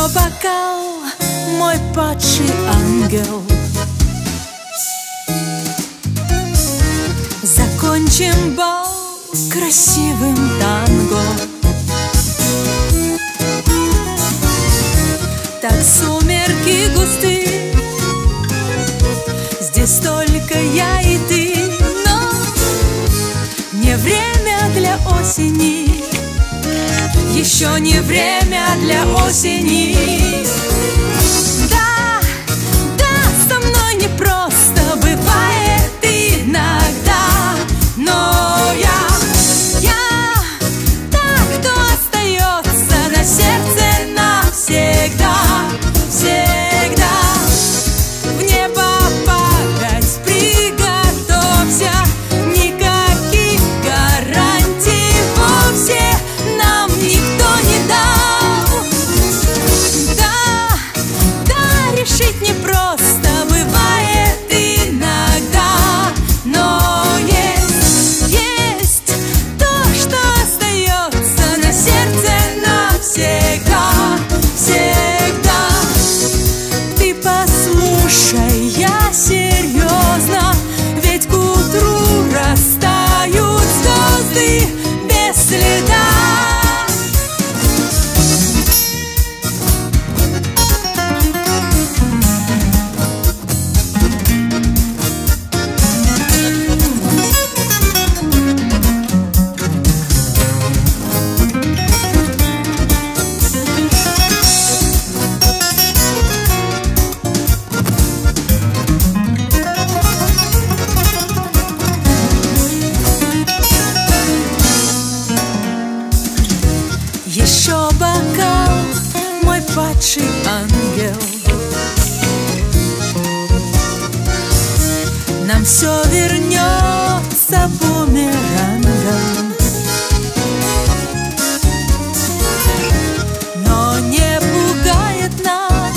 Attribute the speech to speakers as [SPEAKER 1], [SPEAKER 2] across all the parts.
[SPEAKER 1] бокал, мой падший ангел. Закончим бал красивым танго. Так сумерки густы, здесь только я и ты, но не время для осени, еще не время для осени. Да, да, со мной непросто бывает иногда, но я так, кто остается на сердце навсегда, всегда. В небо падать приготовься, никаких гарантий вовсе нам никто не дал. Да, да, решить непросто бывает иногда, но есть то, что остается на сердце навсегда, всегда. Ты послушай, я серьезно, ведь к утру растают звезды без следа. Еще бокал, мой падший ангел. Нам все вернется бумерангом, но не пугает нас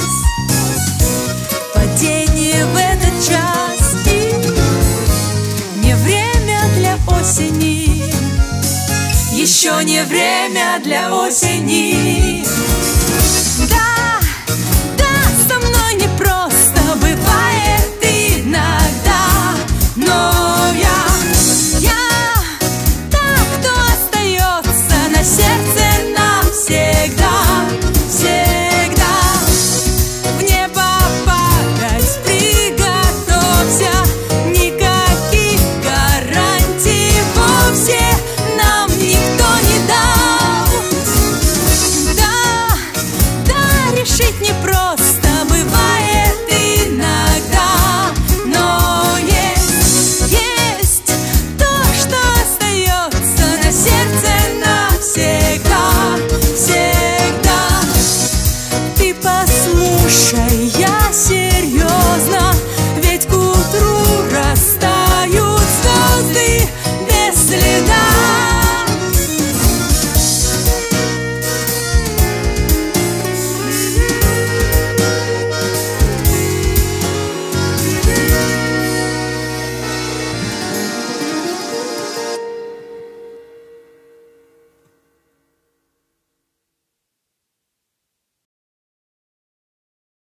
[SPEAKER 1] падение в этот час. И не время для осени, еще не время для осени. Да.